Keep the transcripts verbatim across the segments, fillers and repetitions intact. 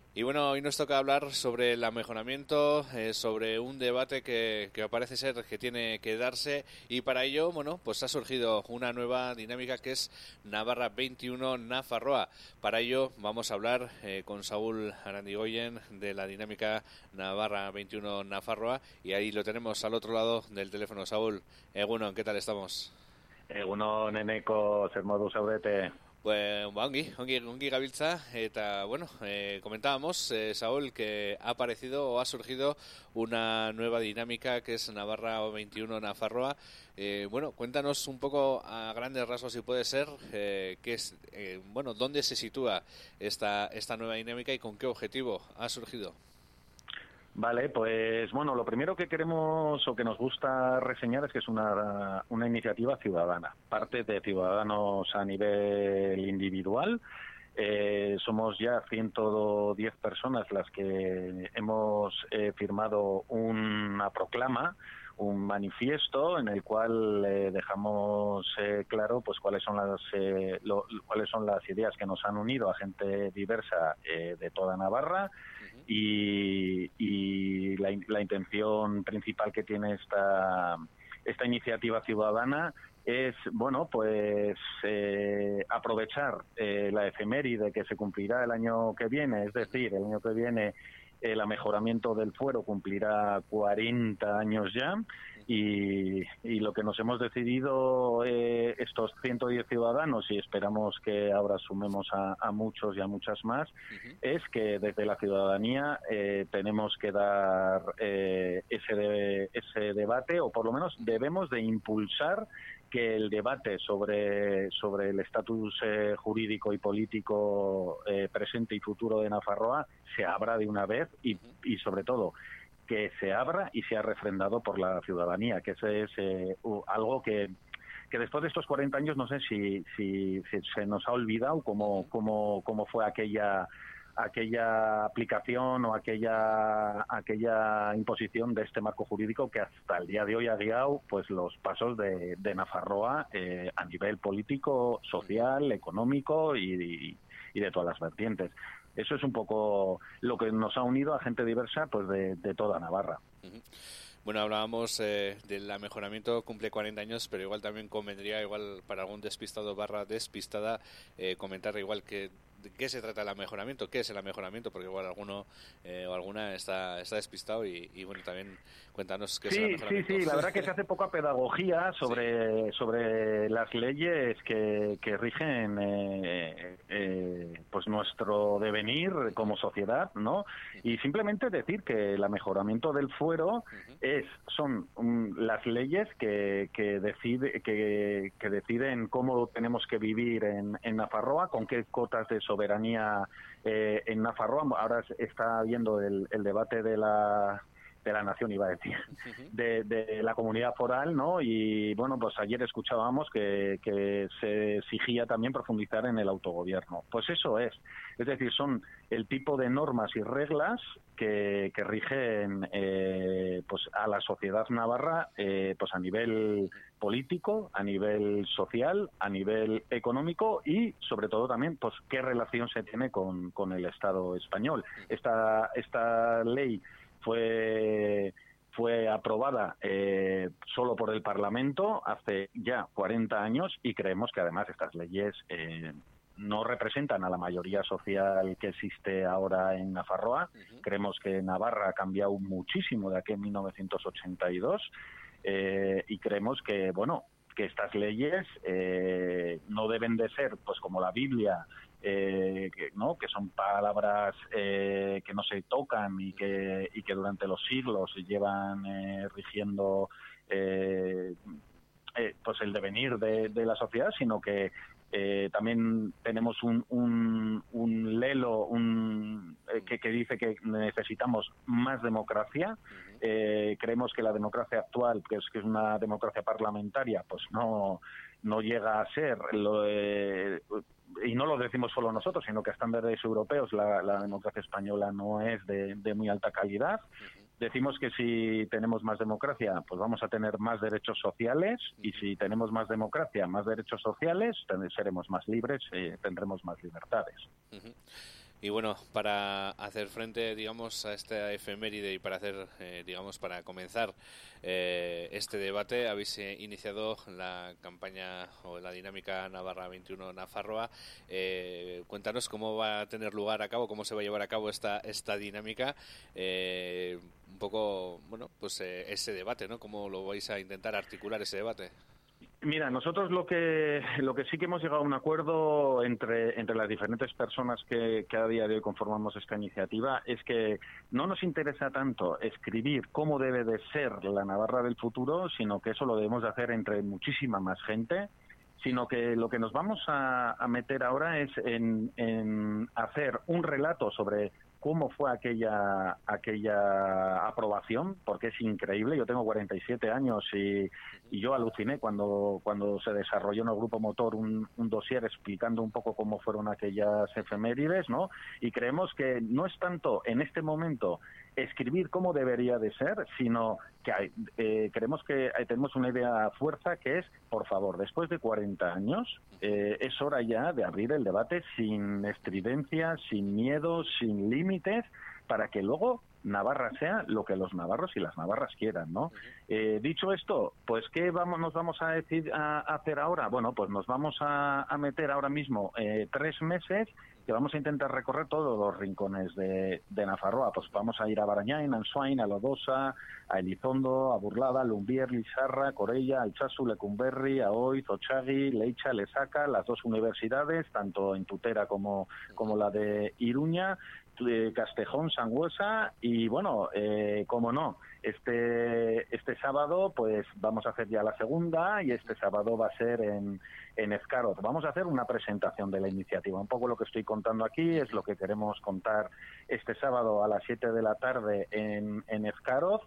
Y bueno, hoy nos toca hablar sobre el amejoramiento, eh, sobre un debate que, que parece ser que tiene que darse, y para ello, bueno, pues ha surgido una nueva dinámica que es Navarra veintiuno Nafarroa. Para ello vamos a hablar eh, con Saúl Arandigoyen de la dinámica Navarra veintiuno Nafarroa, y ahí lo tenemos al otro lado del teléfono. Saúl, Egunon, ¿qué tal estamos? Egunon, eneko, zer modu zaudete? Pues ongi, ongi, ongi gabiltza, eta bueno, eh, comentábamos, eh, Saúl, que ha aparecido o ha surgido una nueva dinámica que es Navarra veintiuno Nafarroa. Eh, bueno, cuéntanos un poco a grandes rasgos, si puede ser, eh, qué es, eh, bueno, dónde se sitúa esta esta nueva dinámica y con qué objetivo ha surgido. Vale, pues bueno, lo primero que queremos o que nos gusta reseñar es que es una, una iniciativa ciudadana, parte de ciudadanos a nivel individual. Eh, somos ya ciento diez personas las que hemos eh, firmado una proclama, un manifiesto en el cual eh, dejamos eh, claro pues cuáles son las eh, lo, cuáles son las ideas que nos han unido a gente diversa eh, de toda Navarra. Uh-huh. y, y la, la intención principal que tiene esta esta iniciativa ciudadana es, bueno, pues eh, aprovechar eh, la efeméride que se cumplirá el año que viene, es decir, el año que viene el amejoramiento del fuero cumplirá cuarenta años ya, y, y lo que nos hemos decidido eh, estos ciento diez ciudadanos, y esperamos que ahora sumemos a, a muchos y a muchas más, uh-huh. es que desde la ciudadanía eh, tenemos que dar eh, ese, de, ese debate, o por lo menos debemos de impulsar que el debate sobre sobre el estatus eh, jurídico y político eh, presente y futuro de Nafarroa se abra de una vez y, y sobre todo que se abra y sea refrendado por la ciudadanía, que ese es eh, uh, algo que que después de estos cuarenta años no sé si si, si se nos ha olvidado cómo cómo cómo fue aquella aquella aplicación o aquella aquella imposición de este marco jurídico que hasta el día de hoy ha guiado pues los pasos de, de Nafarroa eh, a nivel político, social, económico y, y de todas las vertientes. Eso es un poco lo que nos ha unido a gente diversa pues de, de toda Navarra. Uh-huh. Bueno, hablábamos eh, del amejoramiento, cumple cuarenta años, pero igual también convendría, igual para algún despistado barra despistada, eh, comentar igual que de qué se trata el amejoramiento, qué es el amejoramiento, porque igual alguno eh, o alguna está está despistado y, y bueno, también cuéntanos qué sí, es el amejoramiento. Sí, sí, la verdad que se hace poca pedagogía sobre sí. sobre las leyes que, que rigen eh, eh, pues nuestro devenir como sociedad, ¿no? Y simplemente decir que el amejoramiento del fuero uh-huh. es son um, las leyes que que decide que, que deciden cómo tenemos que vivir en, en Nafarroa, con qué cotas de soberanía eh, en Nafarroa. Ahora está habiendo el, el debate de la de la nación, iba a decir, de, de la comunidad foral, ¿no? Y bueno, pues ayer escuchábamos que, que se exigía también profundizar en el autogobierno. Pues eso es, es decir, son el tipo de normas y reglas que, que rigen eh, pues a la sociedad navarra eh, pues a nivel político, a nivel social, a nivel económico y sobre todo también pues qué relación se tiene con, con el Estado español. Esta, esta ley fue fue aprobada eh, solo por el Parlamento hace ya cuarenta años y creemos que además estas leyes eh, no representan a la mayoría social que existe ahora en Nafarroa. Uh-huh. Creemos que Navarra ha cambiado muchísimo de aquí en mil novecientos ochenta y dos eh, y creemos que, bueno, que estas leyes eh, no deben de ser, pues como la Biblia, Eh, que, ¿no? que son palabras eh, que no se tocan y que, y que durante los siglos llevan eh, rigiendo eh, eh, pues el devenir de, de la sociedad, sino que eh, también tenemos un, un, un lelo un, eh, que, que dice que necesitamos más democracia. Eh, creemos que la democracia actual, que es, que es una democracia parlamentaria, pues no, no llega a ser lo eh, y no lo decimos solo nosotros, sino que a estándares europeos la, la democracia española no es de, de muy alta calidad. Uh-huh. Decimos que si tenemos más democracia, pues vamos a tener más derechos sociales, uh-huh. y si tenemos más democracia, más derechos sociales, seremos más libres, eh, tendremos más libertades. Uh-huh. Y bueno, para hacer frente, digamos, a esta efeméride y para hacer, eh, digamos, para comenzar eh, este debate, habéis eh, iniciado la campaña o la dinámica Navarra veintiuno Nafarroa. Eh, cuéntanos cómo va a tener lugar a cabo, cómo se va a llevar a cabo esta esta dinámica, eh, un poco, bueno, pues eh, ese debate, ¿no? ¿Cómo lo vais a intentar articular ese debate? Mira, nosotros lo que lo que sí que hemos llegado a un acuerdo entre entre las diferentes personas que, que a día de hoy conformamos esta iniciativa es que no nos interesa tanto escribir cómo debe de ser la Navarra del futuro, sino que eso lo debemos de hacer entre muchísima más gente, sino que lo que nos vamos a, a meter ahora es en, en hacer un relato sobre cómo fue aquella aquella aprobación, porque es increíble. Yo tengo cuarenta y siete años y, y yo aluciné cuando cuando se desarrolló en el Grupo Motor un, un dossier explicando un poco cómo fueron aquellas efemérides, ¿no? Y creemos que no es tanto en este momento escribir cómo debería de ser, sino que hay, eh, creemos que eh, tenemos una idea a fuerza que es, por favor, después de cuarenta años, eh, es hora ya de abrir el debate sin estridencias, sin miedos, sin límites, para que luego Navarra sea lo que los navarros y las navarras quieran, ¿no? Eh, dicho esto, pues ¿qué vamos, nos vamos a, decir, a, a hacer ahora? Bueno, pues nos vamos a, a meter ahora mismo eh, tres meses que vamos a intentar recorrer todos los rincones de, de Nafarroa. Pues vamos a ir a Barañáin, a Ansoain, a Lodosa, a Elizondo, a Burlada, a Lumbier, Lizarra, Corella, Altsasu, Lecumberri, a Oiz, Ochagui, Leicha, Lesaca, las dos universidades, tanto en Tutera como, como la de Iruña, Castejón, Sangüesa y bueno, eh, como no, este este sábado pues vamos a hacer ya la segunda y este sábado va a ser en, en Ezcaroz. Vamos a hacer una presentación de la iniciativa. Un poco lo que estoy contando aquí es lo que queremos contar este sábado a las siete de la tarde en, en Ezcaroz.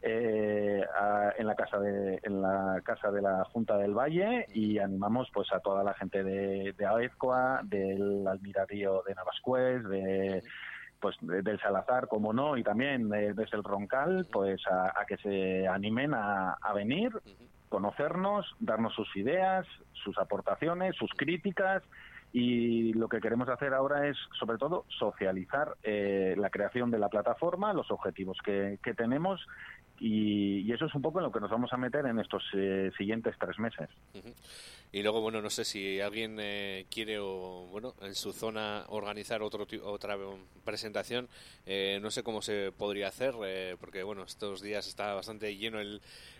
Eh, a, en la casa de en la casa de la Junta del Valle y animamos pues a toda la gente de, de Aezcoa, del Almiradío de Navascués, de pues del Salazar, como no, y también eh, desde el Roncal, pues a, a que se animen a, a venir, conocernos, darnos sus ideas, sus aportaciones, sus críticas, y lo que queremos hacer ahora es, sobre todo, socializar eh, la creación de la plataforma, los objetivos que, que tenemos, y, y eso es un poco en lo que nos vamos a meter en estos eh, siguientes tres meses. Uh-huh. Y luego, bueno, no sé si alguien eh, quiere o, bueno, en su zona organizar otro otra presentación, eh, no sé cómo se podría hacer, eh, porque, bueno, estos días está bastante lleno el,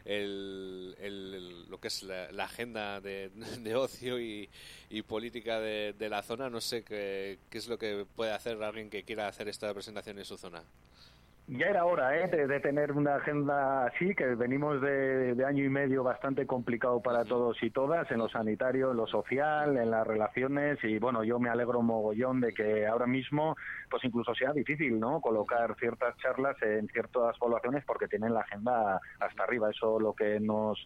el, el, el lo que es la, la agenda de, de ocio y, y política de, de la zona. No sé qué, qué es lo que puede hacer alguien que quiera hacer esta presentación en su zona. Ya era hora ¿eh? de, de tener una agenda así, que venimos de, de año y medio bastante complicado para todos y todas, en lo sanitario, en lo social, en las relaciones, y bueno, yo me alegro mogollón de que ahora mismo, pues incluso sea difícil, ¿no?, colocar ciertas charlas en ciertas poblaciones porque tienen la agenda hasta arriba. Eso lo que nos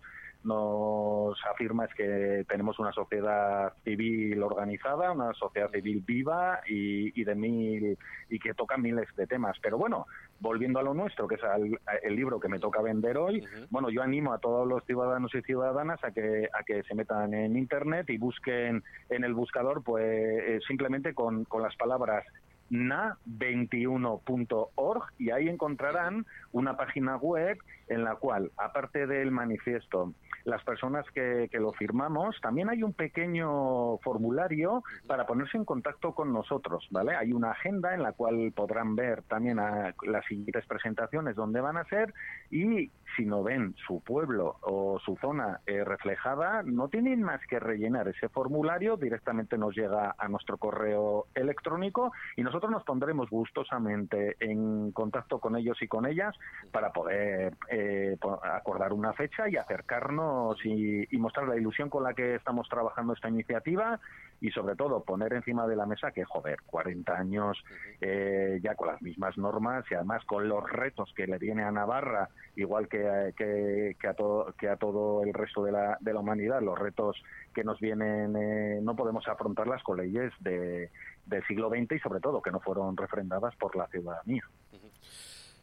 nos afirma es que tenemos una sociedad civil organizada, una sociedad civil viva y, y de mil y que toca miles de temas. Pero bueno, volviendo a lo nuestro, que es el, el libro que me toca vender hoy, uh-huh. bueno, yo animo a todos los ciudadanos y ciudadanas a que a que se metan en internet y busquen en el buscador, pues eh, simplemente con, con las palabras na veintiuno punto org y ahí encontrarán una página web en la cual, aparte del manifiesto, las personas que, que lo firmamos, también hay un pequeño formulario para ponerse en contacto con nosotros, ¿vale? Hay una agenda en la cual podrán ver también a las siguientes presentaciones dónde van a ser, y si no ven su pueblo o su zona eh, reflejada, no tienen más que rellenar ese formulario, directamente nos llega a nuestro correo electrónico y nosotros nos pondremos gustosamente en contacto con ellos y con ellas para poder eh, acordar una fecha y acercarnos y, y mostrar la ilusión con la que estamos trabajando esta iniciativa, y sobre todo poner encima de la mesa que, joder, cuarenta años eh, ya con las mismas normas y además con los retos que le viene a Navarra, igual que, que, que, a, todo, que a todo el resto de la, de la humanidad, los retos que nos vienen, eh, no podemos afrontarlas con leyes de, del siglo veinte y sobre todo que no fueron refrendadas por la ciudadanía.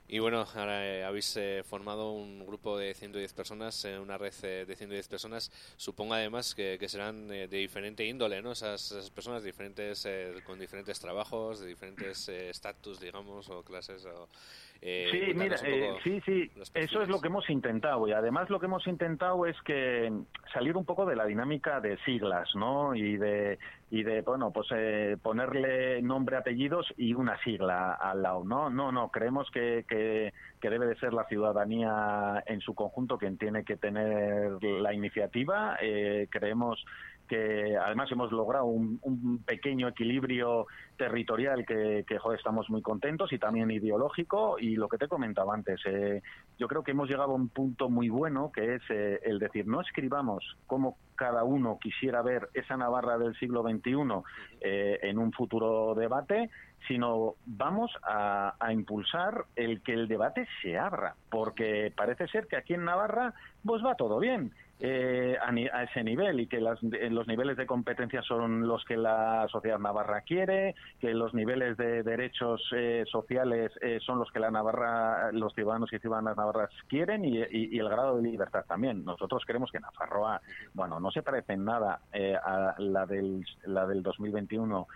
Y bueno, ahora eh, habéis eh, formado un grupo de ciento diez personas, eh, una red eh, de ciento diez personas. Supongo además que, que serán eh, de diferente índole, ¿no? Esas, esas personas diferentes, eh, con diferentes trabajos, de diferentes estatus, eh, digamos, o clases. O, eh, sí, mira, eh, sí, sí, eso es lo que hemos intentado. Y además lo que hemos intentado es que salir un poco de la dinámica de siglas, ¿no? Y de, y de bueno, pues eh, ponerle nombre, apellidos y una sigla al lado, ¿no? No, no, creemos que, que Que, que debe de ser la ciudadanía en su conjunto quien tiene que tener la iniciativa. Eh, creemos que además hemos logrado un, un pequeño equilibrio territorial que, que joder, estamos muy contentos, y también ideológico. Y lo que te comentaba antes, eh, yo creo que hemos llegado a un punto muy bueno, que es eh, el decir, no escribamos como cada uno quisiera ver esa Navarra del siglo veintiuno eh, en un futuro debate, sino vamos a, a impulsar el que el debate se abra, porque parece ser que aquí en Navarra pues va todo bien eh, a, a ese nivel, y que las, los niveles de competencia son los que la sociedad navarra quiere, que los niveles de derechos eh, sociales eh, son los que la Navarra, los ciudadanos y ciudadanas navarras quieren, y, y, y el grado de libertad también. Nosotros creemos que Nafarroa, bueno, no se parece en nada eh, a la del, la del dos mil veintiuno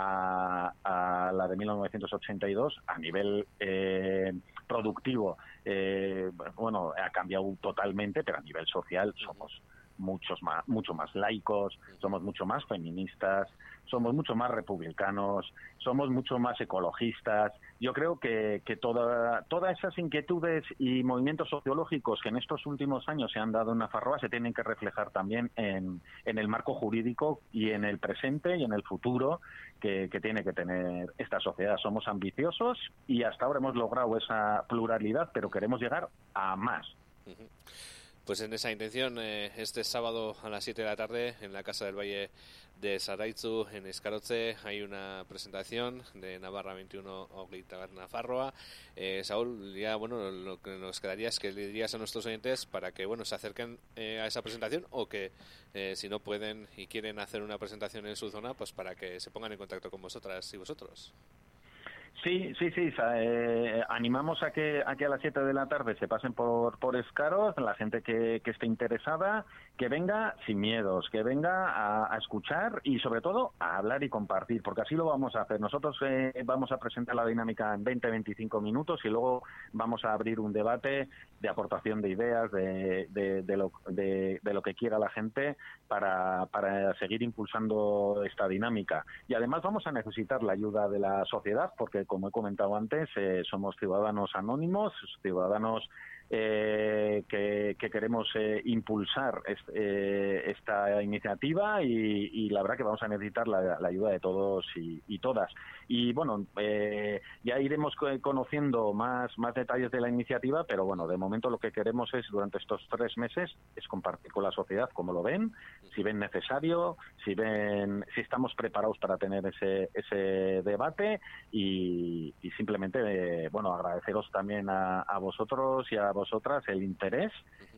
a, a la de mil novecientos ochenta y dos a nivel eh, productivo. Eh, bueno, ha cambiado totalmente, pero a nivel social somos muchos más, mucho más laicos, somos mucho más feministas, somos mucho más republicanos, somos mucho más ecologistas. Yo creo que, que toda, todas esas inquietudes y movimientos sociológicos que en estos últimos años se han dado en Nafarroa se tienen que reflejar también en, en el marco jurídico y en el presente y en el futuro que, que tiene que tener esta sociedad. Somos ambiciosos y hasta ahora hemos logrado esa pluralidad, pero queremos llegar a más. Uh-huh. Pues en esa intención, eh, este sábado a las siete de la tarde, en la Casa del Valle de Zaraitzu, en Escarotze, hay una presentación de Navarra veintiuno Ogli Nafarroa. Eh, Saúl, ya bueno, lo que nos quedaría es que le dirías a nuestros oyentes para que bueno se acerquen eh, a esa presentación, o que eh, si no pueden y quieren hacer una presentación en su zona, pues para que se pongan en contacto con vosotras y vosotros. Sí, sí, sí. Eh, animamos a que, a que a las siete de la tarde se pasen por, por Escaroz, la gente que, que esté interesada, que venga sin miedos, que venga a, a escuchar y sobre todo a hablar y compartir, porque así lo vamos a hacer. Nosotros eh, vamos a presentar la dinámica en veinte a veinticinco minutos y luego vamos a abrir un debate de aportación de ideas, de, de, de, lo, de, de lo que quiera la gente para, para seguir impulsando esta dinámica. Y además vamos a necesitar la ayuda de la sociedad, porque como he comentado antes, eh, somos ciudadanos anónimos, ciudadanos eh, que, que queremos eh, impulsar est, eh, esta iniciativa, y, y la verdad que vamos a necesitar la, la ayuda de todos y, y todas. Y bueno, eh, ya iremos conociendo más, más detalles de la iniciativa, pero bueno, de momento lo que queremos es, durante estos tres meses, es compartir con la sociedad cómo lo ven, si ven necesario, si ven, si estamos preparados para tener ese, ese debate, y, y simplemente, eh, bueno, agradeceros también a, a vosotros y a vosotras el interés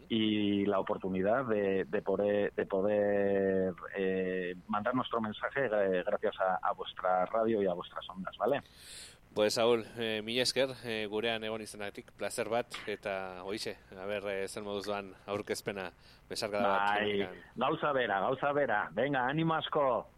y la oportunidad de, de poder, de poder eh, mandar nuestro mensaje eh, gracias a, a vuestra radio y a vuestras ondas, ¿vale? Pues Saúl, eh, mila esker, eh, gurean egon izanatik, placer bat, eta hoize, a ber, eh, zer moduz doan aurkezpena, besarkada bat. Bai, gauza bera, gauza bera, venga, animo asko!